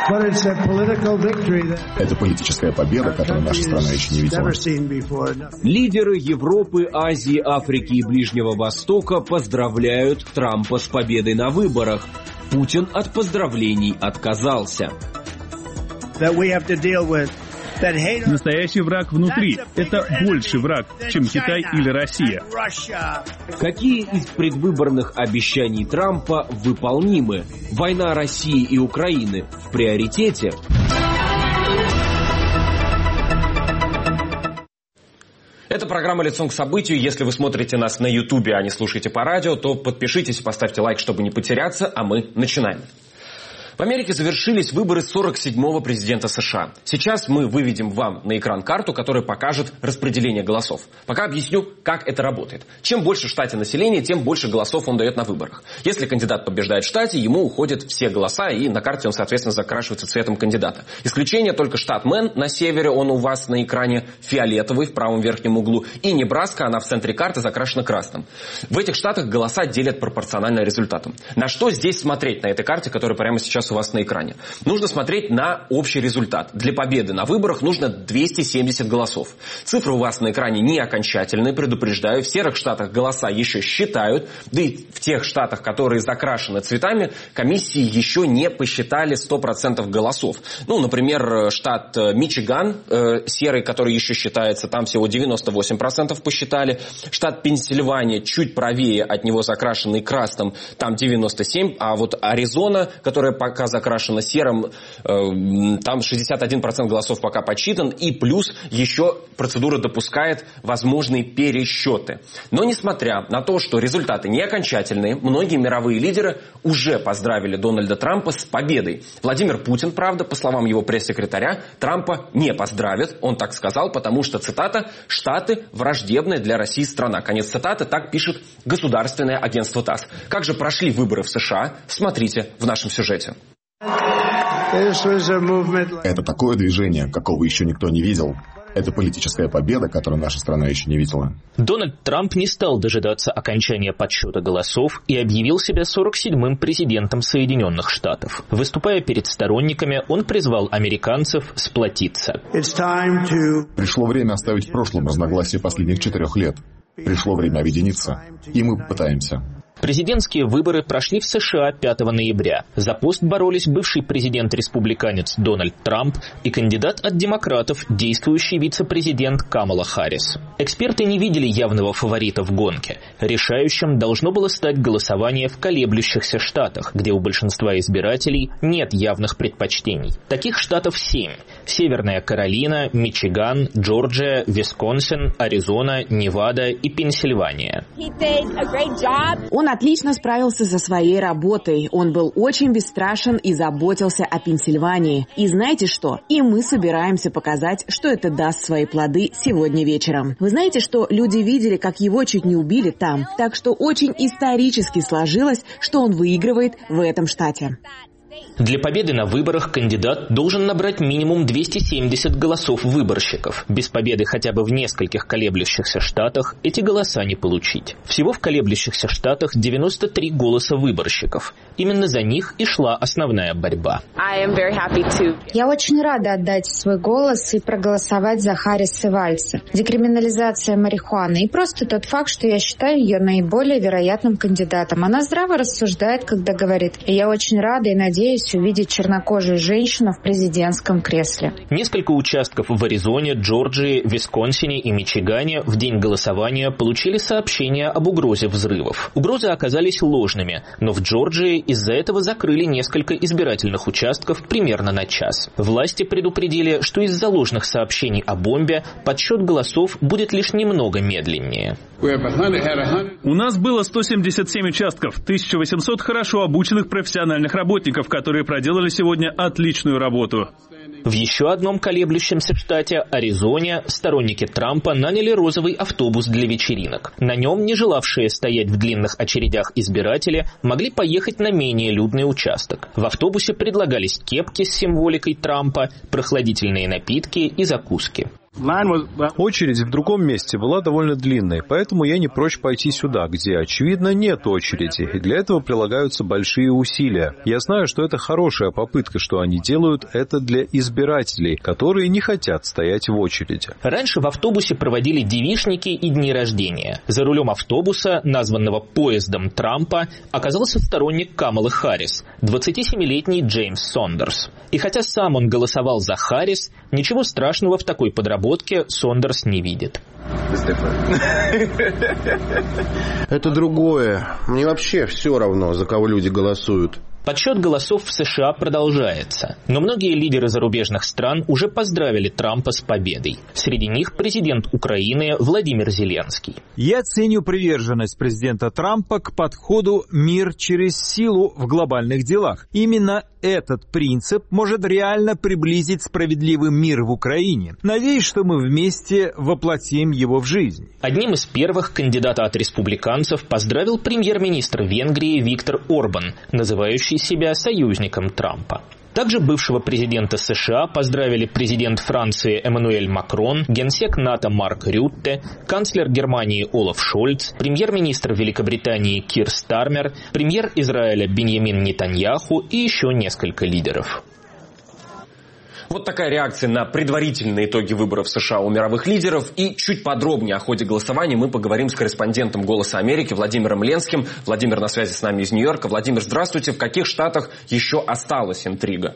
Это политическая победа, которую наша страна еще не видела. Лидеры Европы, Азии, Африки и Ближнего Востока поздравляют Трампа с победой на выборах. Путин от поздравлений отказался. Настоящий враг внутри. Это больший враг, чем Китай или Россия. Какие из предвыборных обещаний Трампа выполнимы? Война России и Украины в приоритете? Это программа «Лицом к событию». Если вы смотрите нас на Ютубе, а не слушаете по радио, то подпишитесь и поставьте лайк, чтобы не потеряться, а мы начинаем. В Америке завершились выборы 47-го президента США. Сейчас мы выведем вам на экран карту, которая покажет распределение голосов. Пока объясню, как это работает. Чем больше в штате населения, тем больше голосов он дает на выборах. Если кандидат побеждает в штате, ему уходят все голоса, и на карте он, соответственно, закрашивается цветом кандидата. Исключение только штат Мэн на севере, он у вас на экране фиолетовый в правом верхнем углу, и Небраска, она в центре карты закрашена красным. В этих штатах голоса делят пропорционально результатам. На что здесь смотреть на этой карте, которая прямо сейчас у вас на экране? Нужно смотреть на общий результат. Для победы на выборах нужно 270 голосов. Цифры у вас на экране не окончательные, предупреждаю. В серых штатах голоса еще считают, да и в тех штатах, которые закрашены цветами, комиссии еще не посчитали 100% голосов. Ну, например, штат Мичиган, серый, который еще считается, там всего 98% посчитали. Штат Пенсильвания, чуть правее от него закрашенный красным, там 97%, а вот Аризона, которая пока закрашена серым, там 61% голосов пока подсчитан, и плюс еще процедура допускает возможные пересчеты. Но несмотря на то, что результаты не окончательные, многие мировые лидеры уже поздравили Дональда Трампа с победой. Владимир Путин, правда, по словам его пресс-секретаря, Трампа не поздравит, он так сказал, потому что, цитата, «Штаты – враждебная для России страна». Конец цитаты, так пишет государственное агентство ТАСС. Как же прошли выборы в США? Смотрите в нашем сюжете. Это такое движение, какого еще никто не видел. Это политическая победа, которую наша страна еще не видела. Дональд Трамп не стал дожидаться окончания подсчета голосов и объявил себя 47-м президентом Соединенных Штатов. Выступая перед сторонниками, он призвал американцев сплотиться. Пришло время оставить в прошлом разногласия последних 4 лет. Пришло время объединиться. И мы попытаемся. Президентские выборы прошли в США 5 ноября. За пост боролись бывший президент-республиканец Дональд Трамп и кандидат от демократов, действующий вице-президент Камала Харрис. Эксперты не видели явного фаворита в гонке. Решающим должно было стать голосование в колеблющихся штатах, где у большинства избирателей нет явных предпочтений. Таких штатов 7. Северная Каролина, Мичиган, Джорджия, Висконсин, Аризона, Невада и Пенсильвания. Он отлично справился со своей работой. Он был очень бесстрашен и заботился о Пенсильвании. И знаете что? И мы собираемся показать, что это даст свои плоды сегодня вечером. Вы знаете, что люди видели, как его чуть не убили там. Так что очень исторически сложилось, что он выигрывает в этом штате. Для победы на выборах кандидат должен набрать минимум 270 голосов выборщиков. Без победы хотя бы в нескольких колеблющихся штатах эти голоса не получить. Всего в колеблющихся штатах 93 голоса выборщиков. Именно за них и шла основная борьба. Я очень рада отдать свой голос и проголосовать за Харрис и Вальса. Декриминализация марихуаны. И просто тот факт, что я считаю ее наиболее вероятным кандидатом. Она здраво рассуждает, когда говорит: «Я очень рада и надеюсь увидеть чернокожую женщину в президентском кресле». Несколько участков в Аризоне, Джорджии, Висконсине и Мичигане в день голосования получили сообщения об угрозе взрывов. Угрозы оказались ложными, но в Джорджии из-за этого закрыли несколько избирательных участков примерно на час. Власти предупредили, что из-за ложных сообщений о бомбе подсчет голосов будет лишь немного медленнее. У нас было 177 участков, 1800 хорошо обученных профессиональных работников, которые проделали сегодня отличную работу. В еще одном колеблющемся штате, Аризоне, сторонники Трампа наняли розовый автобус для вечеринок. На нем не желавшие стоять в длинных очередях избиратели могли поехать на менее людный участок. В автобусе предлагались кепки с символикой Трампа, прохладительные напитки и закуски. Очередь в другом месте была довольно длинной, поэтому я не прочь пойти сюда, где, очевидно, нет очереди, и для этого прилагаются большие усилия. Я знаю, что это хорошая попытка, что они делают это для избирателей, которые не хотят стоять в очереди. Раньше в автобусе проводили девичники и дни рождения. За рулем автобуса, названного поездом Трампа, оказался сторонник Камалы Харрис, 27-летний Джеймс Сондерс. И хотя сам он голосовал за Харрис, ничего страшного в такой подработке Сондерс не видит. Это другое. Мне вообще все равно, за кого люди голосуют. Подсчет голосов в США продолжается, но многие лидеры зарубежных стран уже поздравили Трампа с победой. Среди них президент Украины Владимир Зеленский. Я ценю приверженность президента Трампа к подходу «мир через силу» в глобальных делах. Именно этот принцип может реально приблизить справедливый мир в Украине. Надеюсь, что мы вместе воплотим его в жизнь. Одним из первых кандидата от республиканцев поздравил премьер-министр Венгрии Виктор Орбан, называющий себя союзником Трампа. Также бывшего президента США поздравили президент Франции Эммануэль Макрон, генсек НАТО Марк Рютте, канцлер Германии Олаф Шольц, премьер-министр Великобритании Кир Стармер, премьер Израиля Биньямин Нетаньяху и еще несколько лидеров. Вот такая реакция на предварительные итоги выборов в США у мировых лидеров. И чуть подробнее о ходе голосования мы поговорим с корреспондентом «Голоса Америки» Владимиром Ленским. Владимир на связи с нами из Нью-Йорка. Владимир, здравствуйте. В каких штатах еще осталась интрига?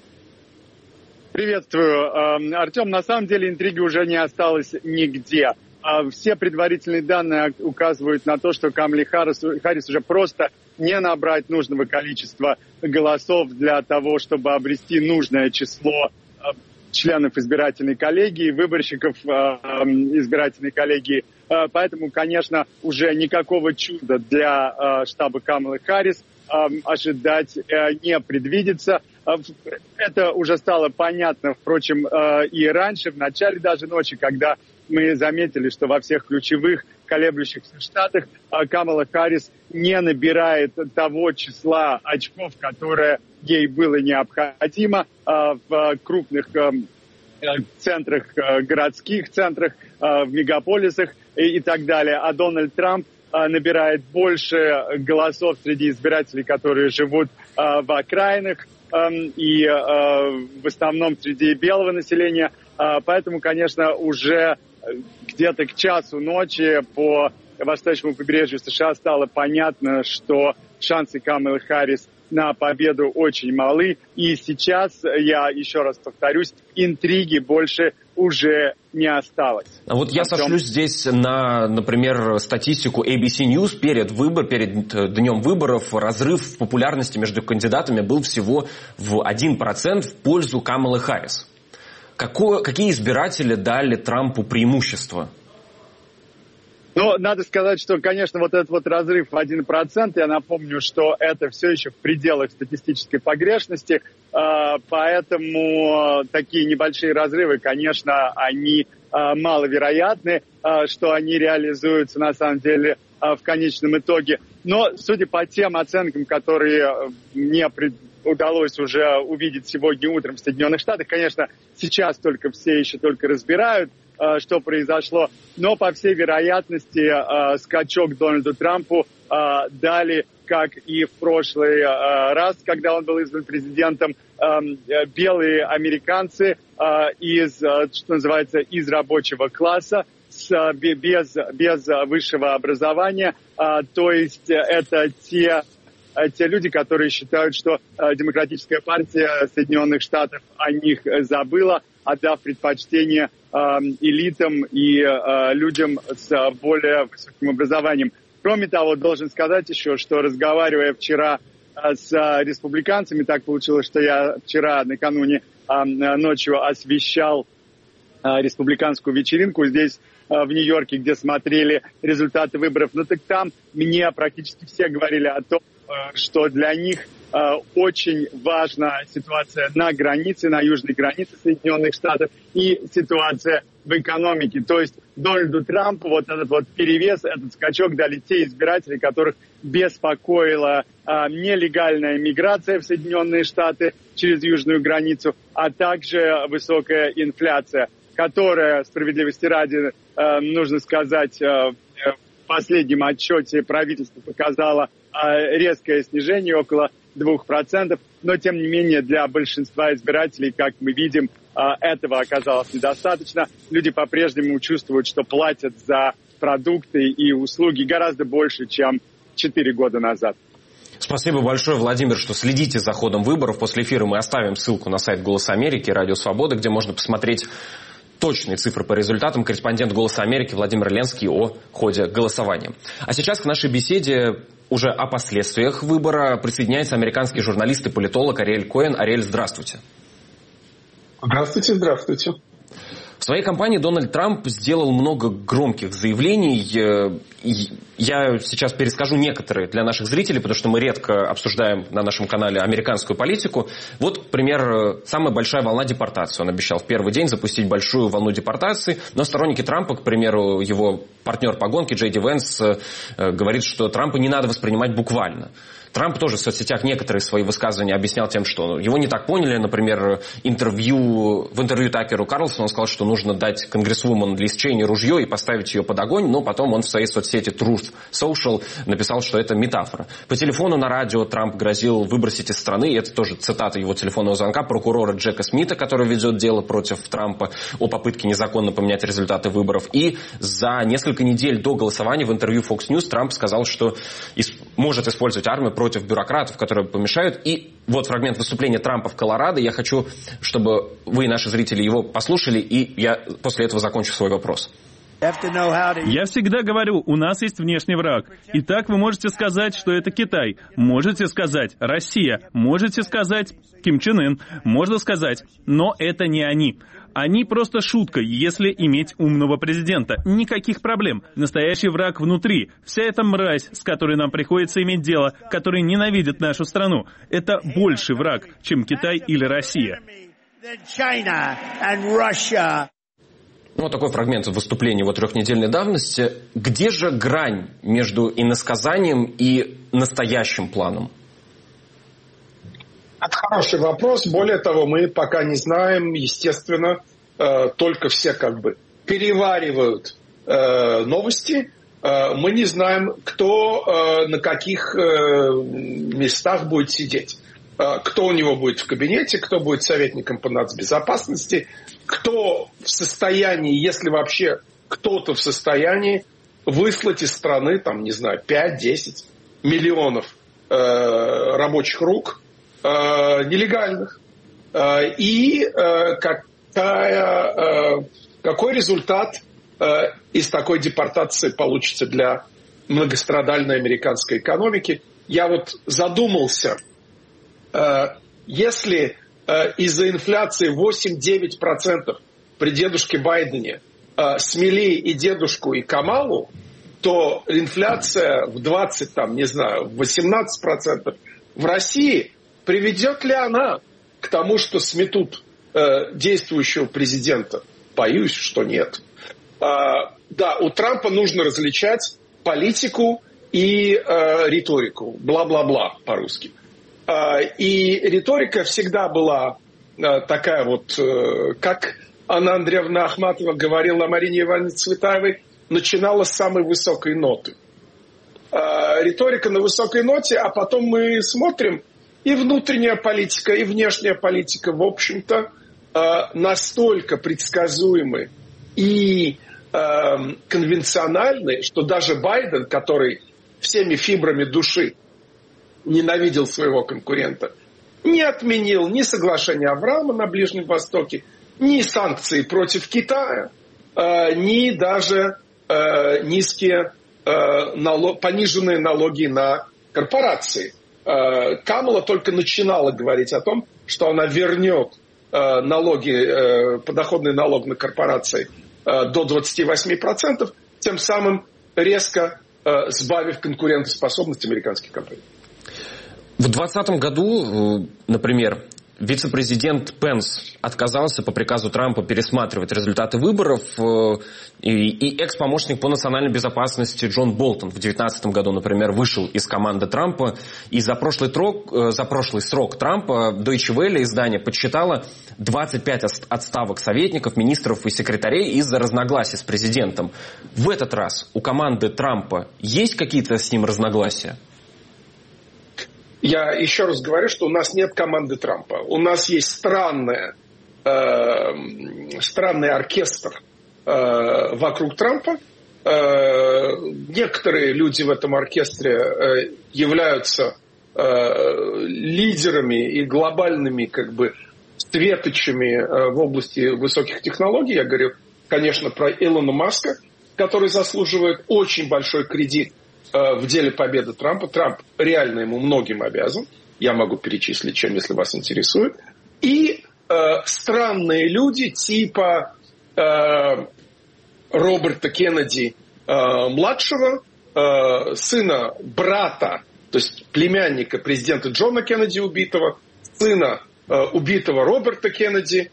Приветствую, Артем. На самом деле интриги уже не осталось нигде. Все предварительные данные указывают на то, что Камале Харрис уже просто не набрать нужного количества голосов для того, чтобы обрести нужное число членов избирательной коллегии, выборщиков избирательной коллегии. Поэтому, конечно, уже никакого чуда для штаба Камалы Харрис ожидать не предвидится. Это уже стало понятно, впрочем, и раньше, в начале даже ночи, когда мы заметили, что во всех ключевых колеблющихся штатах Камала Харрис не набирает того числа очков, которое ей было необходимо в крупных центрах, городских центрах, в мегаполисах и так далее. А Дональд Трамп набирает больше голосов среди избирателей, которые живут в окраинах и в основном среди белого населения. Поэтому, конечно, уже где-то к часу ночи по восточному побережью США стало понятно, что шансы Камалы Харрис на победу очень малы. И сейчас, я еще раз повторюсь, интриги больше уже не осталось. А вот я сошлюсь здесь на, например, статистику ABC News перед днем выборов. Разрыв в популярности между кандидатами был всего в 1% в пользу Камалы Харрис. Какие избиратели дали Трампу преимущество? Ну, надо сказать, что, конечно, вот этот вот разрыв в 1%, я напомню, что это все еще в пределах статистической погрешности, поэтому такие небольшие разрывы, конечно, они маловероятны, что они реализуются, на самом деле, в конечном итоге. Но, судя по тем оценкам, которые мне удалось уже увидеть сегодня утром в Соединенных Штатах, конечно, сейчас все еще только разбирают, что произошло, но, по всей вероятности, скачок Дональду Трампу дали, как и в прошлый раз, когда он был избран президентом, белые американцы что называется, из рабочего класса, без высшего образования, то есть это те люди, которые считают, что Демократическая партия Соединенных Штатов о них забыла, отдав предпочтение элитам и людям с более высоким образованием. Кроме того, должен сказать еще, что разговаривая вчера с республиканцами, так получилось, что я вчера накануне ночью освещал республиканскую вечеринку здесь, в Нью-Йорке, где смотрели результаты выборов. Ну так там мне практически все говорили о том, что для них очень важна ситуация на границе, на южной границе Соединенных Штатов и ситуация в экономике. То есть Дональду Трампу вот этот вот перевес, этот скачок дали те избиратели, которых беспокоила нелегальная миграция в Соединенные Штаты через южную границу, а также высокая инфляция. которая, справедливости ради, нужно сказать, в последнем отчете правительство показало резкое снижение, около 2%. Но, тем не менее, для большинства избирателей, как мы видим, этого оказалось недостаточно. Люди по-прежнему чувствуют, что платят за продукты и услуги гораздо больше, чем 4 года назад. Спасибо большое, Владимир, что следите за ходом выборов. После эфира мы оставим ссылку на сайт «Голос Америки», «Радио Свобода», где можно посмотреть точные цифры по результатам. Корреспондент «Голоса Америки» Владимир Ленский о ходе голосования. А сейчас к нашей беседе уже о последствиях выбора присоединяется американский журналист и политолог Ариэль Коэн. Ариэль, здравствуйте. Здравствуйте, здравствуйте. В своей кампании Дональд Трамп сделал много громких заявлений. Я сейчас перескажу некоторые для наших зрителей, потому что мы редко обсуждаем на нашем канале американскую политику. Вот, пример, самая большая волна депортации. Он обещал в первый день запустить большую волну депортации, но сторонники Трампа, к примеру, его партнер по гонке Джей Ди Венс говорит, что Трампа не надо воспринимать буквально. Трамп тоже в соцсетях некоторые свои высказывания объяснял тем, что его не так поняли. Например, в интервью Такеру Карлсону он сказал, что нужно дать конгрессвумен Лиз Чейни ружье и поставить ее под огонь, но потом он в своей соцсети Truth Social написал, что это метафора. По телефону на радио Трамп грозил выбросить из страны, и это тоже цитата его телефонного звонка, прокурора Джека Смита, который ведет дело против Трампа о попытке незаконно поменять результаты выборов. И за несколько недель до голосования в интервью Fox News Трамп сказал, что может использовать армию против бюрократов, которые помешают. И вот фрагмент выступления Трампа в Колорадо. Я хочу, чтобы вы, наши зрители, его послушали, и я после этого закончу свой вопрос. Я всегда говорю, у нас есть внешний враг. Итак, вы можете сказать, что это Китай. Можете сказать Россия. Можете сказать Ким Чен Ын. Можно сказать, но это не они. Они просто шутка, если иметь умного президента. Никаких проблем. Настоящий враг внутри. Вся эта мразь, с которой нам приходится иметь дело, который ненавидит нашу страну, это больший враг, чем Китай или Россия. Вот такой фрагмент выступления его 3-недельной давности. Где же грань между иносказанием и настоящим планом? Это хороший вопрос. Более того, мы пока не знаем, естественно, только все как бы переваривают новости. Мы не знаем, кто на каких местах будет сидеть. Кто у него будет в кабинете, кто будет советником по нацбезопасности, кто в состоянии, если вообще кто-то в состоянии выслать из страны, там, не знаю, 5-10 миллионов рабочих рук нелегальных. И какой результат из такой депортации получится для многострадальной американской экономики. Я вот задумался, если из-за инфляции 8-9% при дедушке Байдене смели и дедушку, и Камалу, то инфляция в 20, там, не знаю, в 18% в России, приведет ли она к тому, что сметут действующего президента? Боюсь, что нет. Да, у Трампа нужно различать политику и риторику. Бла-бла-бла по-русски. И риторика всегда была такая вот, как Анна Андреевна Ахматова говорила о Марине Ивановне Цветаевой, начинала с самой высокой ноты. Риторика на высокой ноте, а потом мы смотрим, и внутренняя политика, и внешняя политика, в общем-то, настолько предсказуемы и конвенциональны, что даже Байден, который всеми фибрами души ненавидел своего конкурента, не отменил ни соглашение Авраама на Ближнем Востоке, ни санкции против Китая, ни даже низкие пониженные налоги на корпорации. Камала только начинала говорить о том, что она вернет подоходный налог на корпорации до 28%, тем самым резко сбавив конкурентоспособность американских компаний. В 2020 году, например, Вице-президент Пенс отказался по приказу Трампа пересматривать результаты выборов, и экс-помощник по национальной безопасности Джон Болтон в 2019 году, например, вышел из команды Трампа, и за прошлый срок Трампа Deutsche Welle издание подсчитало 25 отставок советников, министров и секретарей из-за разногласий с президентом. В этот раз у команды Трампа есть какие-то с ним разногласия? Я еще раз говорю, что у нас нет команды Трампа. У нас есть странный оркестр вокруг Трампа. Некоторые люди в этом оркестре являются лидерами и глобальными светочами в области высоких технологий. Я говорю, конечно, про Илона Маска, который заслуживает очень большой кредит в деле победы Трампа. Трамп реально ему многим обязан. Я могу перечислить, чем, если вас интересует. И странные люди типа Роберта Кеннеди младшего, сына брата, то есть племянника президента Джона Кеннеди убитого, сына убитого Роберта Кеннеди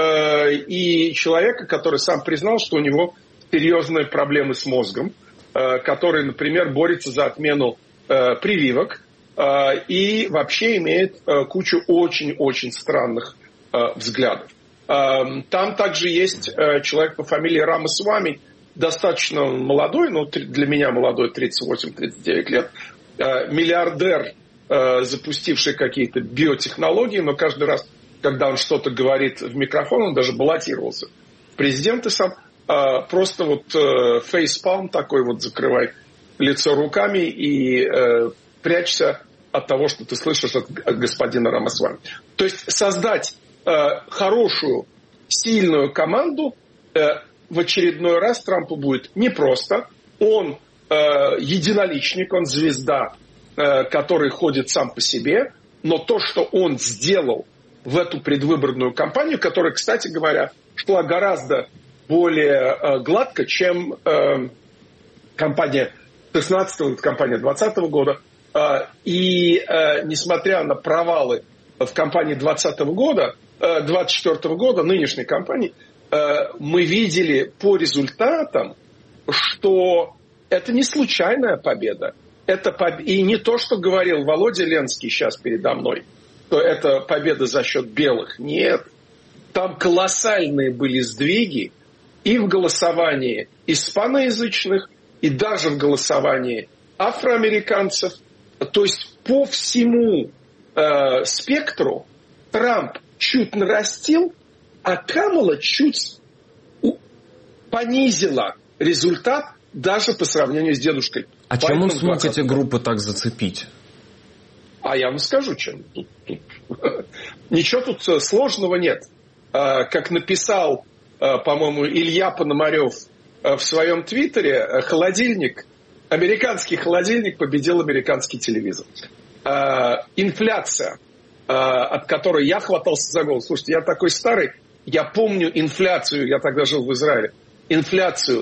и человека, который сам признал, что у него серьезные проблемы с мозгом, который, например, борется за отмену прививок и вообще имеет кучу очень-очень странных взглядов. Там также есть человек по фамилии Рамасвами, достаточно молодой, для меня молодой, 38-39 лет, миллиардер, запустивший какие-то биотехнологии, но каждый раз, когда он что-то говорит в микрофон, он даже баллотировался в президенты сам. Просто фейспалм такой, закрывай лицо руками и прячься от того, что ты слышишь от господина Рамасвами. То есть создать хорошую, сильную команду в очередной раз Трампу будет непросто. Он единоличник, он звезда, который ходит сам по себе, но то, что он сделал в эту предвыборную кампанию, которая, кстати говоря, шла гораздо более гладко, чем кампания 16-го, кампания 2020 года. И несмотря на провалы в кампании 2020 года, 2024 года, нынешней кампании, мы видели по результатам, что это не случайная победа. И не то, что говорил Володя Ленский сейчас передо мной, что это победа за счет белых. Нет. Там колоссальные были сдвиги и в голосовании испаноязычных, и даже в голосовании афроамериканцев. То есть по всему спектру Трамп чуть нарастил, а Камала чуть понизила результат даже по сравнению с дедушкой. А чем он смог эти группы так зацепить? А я вам скажу, чем. Ничего тут сложного нет. Как написал, по-моему, Илья Пономарев в своем твиттере, американский холодильник победил американский телевизор. Инфляция, от которой я хватался за голову. Слушайте, я такой старый, я помню инфляцию, я тогда жил в Израиле, инфляцию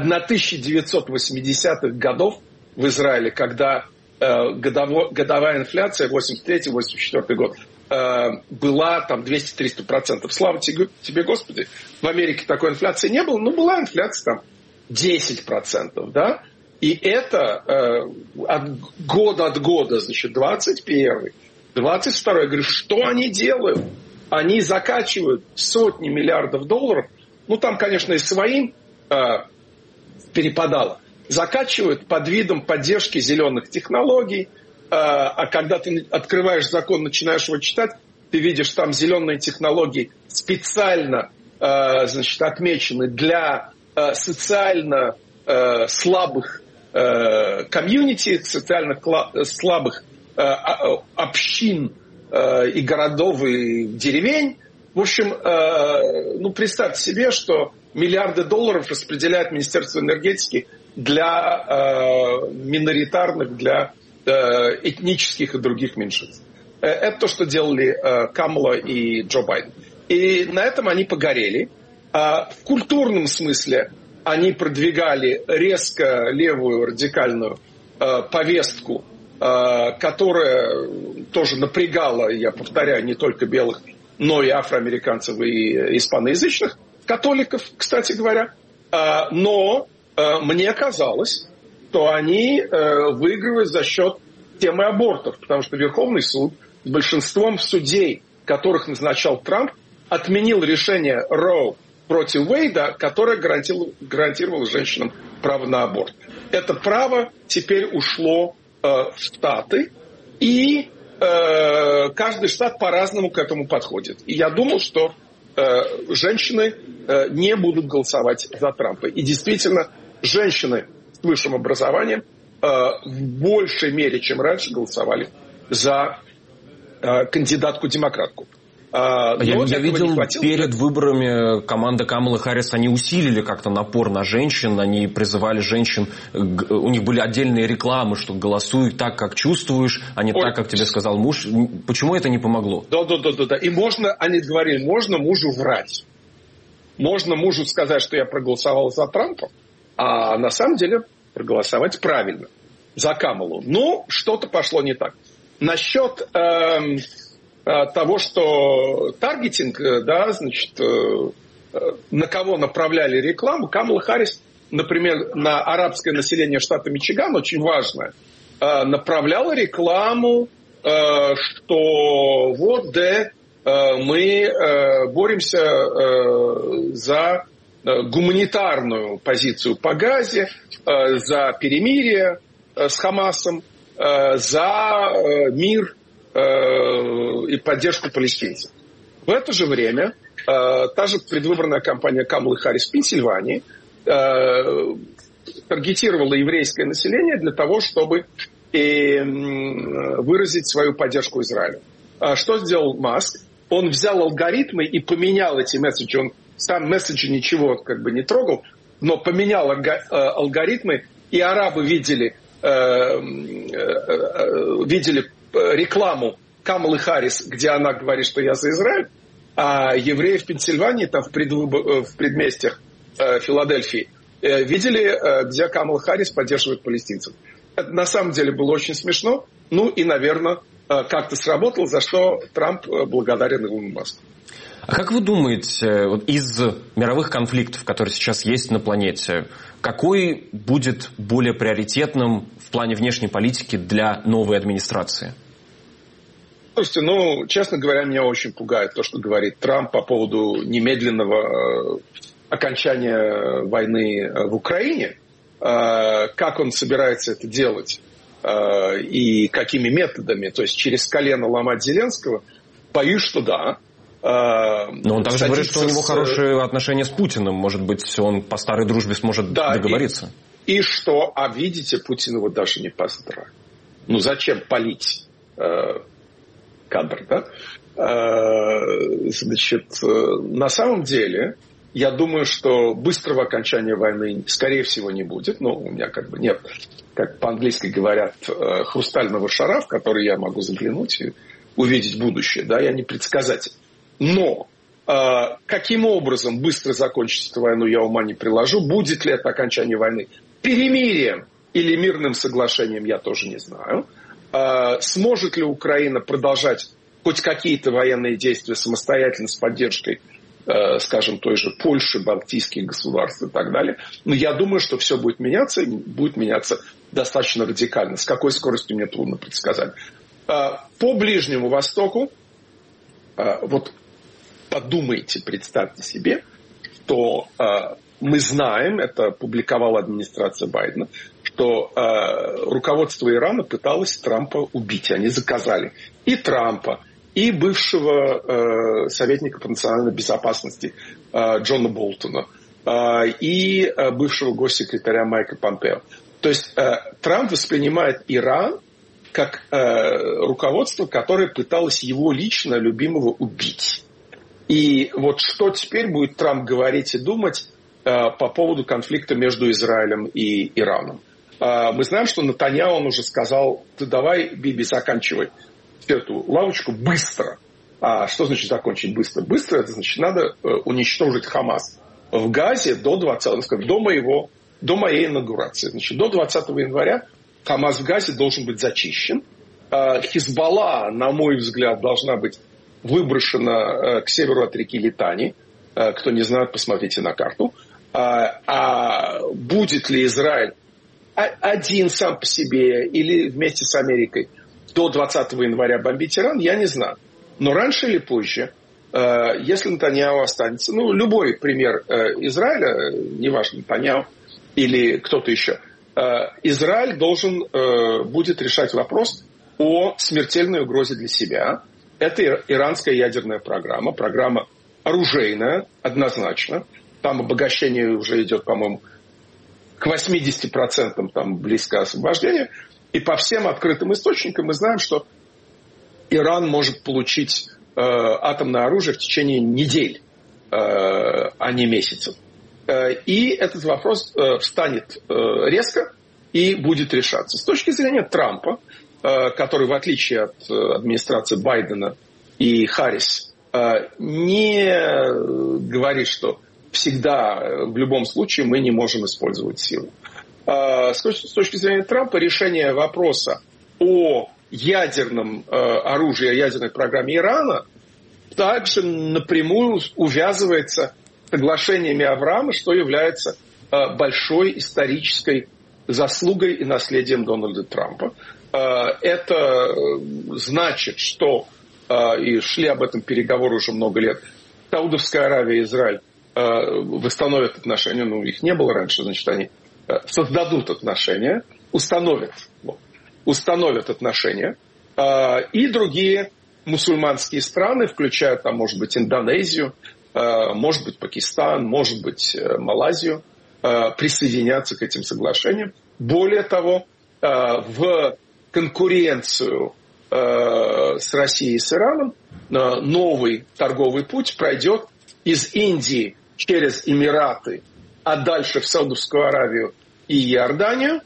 1980-х годов в Израиле, когда годовая инфляция 83-84 год была там 200-300%. Слава тебе, Господи, в Америке такой инфляции не было, но была инфляция там 10%, да? И это год от года, значит, 21-й, 22-й, я говорю, что они делают? Они закачивают сотни миллиардов долларов, там, конечно, и своим перепадало, закачивают под видом поддержки зеленых технологий, а когда ты открываешь закон, начинаешь его читать, ты видишь там зеленые технологии специально, значит, отмечены для социально слабых комьюнити, социально слабых общин и городов, и деревень. В общем, представьте себе, что миллиарды долларов распределяет Министерство энергетики для миноритарных, для этнических и других меньшинств. Это то, что делали Камала и Джо Байден. И на этом они погорели. В культурном смысле они продвигали резко левую радикальную повестку которая тоже напрягала, я повторяю, не только белых, но и афроамериканцев и испаноязычных католиков, кстати говоря. Но мне казалось, что они выигрывают за счет темы абортов, потому что Верховный суд с большинством судей, которых назначал Трамп, отменил решение Роу против Уэйда, которое гарантировало женщинам право на аборт. Это право теперь ушло в Штаты, и каждый штат по-разному к этому подходит. И я думал, что женщины не будут голосовать за Трампа. И действительно, женщины с высшим образованием в большей мере, чем раньше, голосовали за кандидатку-демократку. Я видел, перед выборами команда Камалы Харрис, они усилили как-то напор на женщин, они призывали женщин, у них были отдельные рекламы, что голосуй так, как чувствуешь, а не так, как тебе сказал муж. Почему это не помогло? Да. И можно, они говорили, можно мужу врать. Можно мужу сказать, что я проголосовал за Трампа, а на самом деле проголосовать правильно за Камалу. Но что-то пошло не так. Насчет того, что таргетинг, да, значит, на кого направляли рекламу, Камала Харрис, например, на арабское население штата Мичиган, очень важное, направляла рекламу, что вот, мы боремся за гуманитарную позицию по Газе, за перемирие с Хамасом, за мир и поддержку палестинцев. В это же время та же предвыборная кампания Камалы Харрис в Пенсильвании таргетировала еврейское население для того, чтобы выразить свою поддержку Израилю. Что сделал Маск? Он взял алгоритмы и поменял эти месседжи. Он сам месседжи ничего как бы не трогал, но поменял алгоритмы, и арабы видели рекламу Камалы Харрис, где она говорит, что я за Израиль, а евреи в Пенсильвании, там в предместьях Филадельфии, видели, где Камала Харрис поддерживает палестинцев. Это на самом деле было очень смешно, ну и, наверное, как-то сработало, за что Трамп благодарен Илону Маску. А как вы думаете, вот из мировых конфликтов, которые сейчас есть на планете, какой будет более приоритетным в плане внешней политики для новой администрации? Слушайте, честно говоря, меня очень пугает то, что говорит Трамп по поводу немедленного окончания войны в Украине. Как он собирается это делать и какими методами? То есть через колено ломать Зеленского? Боюсь, что да. Но он также говорит, что у него хорошие отношения с Путиным. Может быть, он по старой дружбе сможет договориться. И что? А видите, Путин его даже не поздравил. Зачем палить кадр, да? Значит, на самом деле, я думаю, что быстрого окончания войны, скорее всего, не будет. У меня как бы нет, как по-английски говорят, хрустального шара, в который я могу заглянуть и увидеть будущее. Да? Я не предсказатель. Но каким образом быстро закончится эту войну, я ума не приложу. Будет ли это окончание войны перемирием или мирным соглашением, я тоже не знаю. Сможет ли Украина продолжать хоть какие-то военные действия самостоятельно с поддержкой, скажем, той же Польши, балтийских государств и так далее. Но я думаю, что все будет меняться, и будет меняться достаточно радикально. С какой скоростью мне трудно предсказать. По Ближнему Востоку, вот подумайте, представьте себе, что мы знаем, это публиковала администрация Байдена, что руководство Ирана пыталось Трампа убить. Они заказали и Трампа, и бывшего советника по национальной безопасности Джона Болтона, и бывшего госсекретаря Майка Помпео. То есть Трамп воспринимает Иран как руководство, которое пыталось его лично любимого убить. И вот что теперь будет Трамп говорить и думать по поводу конфликта между Израилем и Ираном. Мы знаем, что Нетаньяху, он уже сказал: ты давай, Биби, заканчивай эту лавочку быстро. А что значит закончить быстро? Быстро, это значит, надо уничтожить Хамас в Газе до моей инаугурации. Значит, до 20 января Хамас в Газе должен быть зачищен. Хизбалла, на мой взгляд, должна быть выброшена к северу от реки Литани. Кто не знает, посмотрите на карту. А будет ли Израиль один сам по себе или вместе с Америкой до 20 января бомбить Иран, я не знаю. Но раньше или позже, если Нетаньяху останется, любой пример Израиля, неважно, Нетаньяху или кто-то еще, Израиль должен будет решать вопрос о смертельной угрозе для себя. Это иранская ядерная программа, программа оружейная, однозначно. Там обогащение уже идет, по-моему, к 80% там близко освобождению. И по всем открытым источникам мы знаем, что Иран может получить атомное оружие в течение недель, а не месяцев. И этот вопрос встанет резко и будет решаться. С точки зрения Трампа, который, в отличие от администрации Байдена и Харрис, не говорит, что всегда, в любом случае, мы не можем использовать силу. С точки зрения Трампа, решение вопроса о ядерном оружии, о ядерной программе Ирана также напрямую увязывается с соглашениями Авраама, что является большой исторической заслугой и наследием Дональда Трампа. Это значит, что, и шли об этом переговоры уже много лет, Саудовская Аравия и Израиль восстановят отношения, их не было раньше, значит, они создадут отношения, установят отношения, и другие мусульманские страны, включая, там, может быть, Индонезию, может быть, Пакистан, может быть, Малайзию, присоединятся к этим соглашениям. Более того, в конкуренцию с Россией и с Ираном новый торговый путь пройдет из Индии через Эмираты, а дальше в Саудовскую Аравию и Иорданию,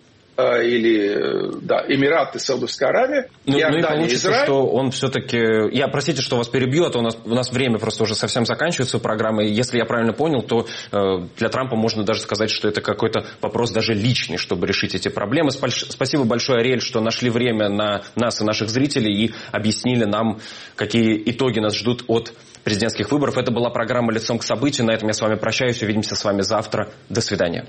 Эмираты, Саудовская Аравия, Иордания, и получится, Израиль. что он все-таки... Простите, что вас перебью, а то у нас время просто уже совсем заканчивается программа. И если я правильно понял, то для Трампа можно даже сказать, что это какой-то вопрос даже личный, чтобы решить эти проблемы. Спасибо большое, Ариэль, что нашли время на нас и наших зрителей и объяснили нам, какие итоги нас ждут от президентских выборов. Это была программа «Лицом к событию». На этом я с вами прощаюсь. Увидимся с вами завтра. До свидания.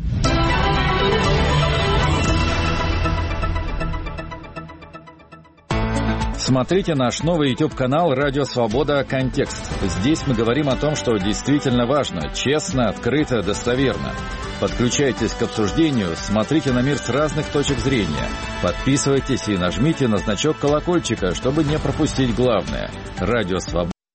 Смотрите наш новый YouTube-канал «Радио Свобода. Контекст». Здесь мы говорим о том, что действительно важно, честно, открыто, достоверно. Подключайтесь к обсуждению, смотрите на мир с разных точек зрения. Подписывайтесь и нажмите на значок колокольчика, чтобы не пропустить главное. «Радио Свобода».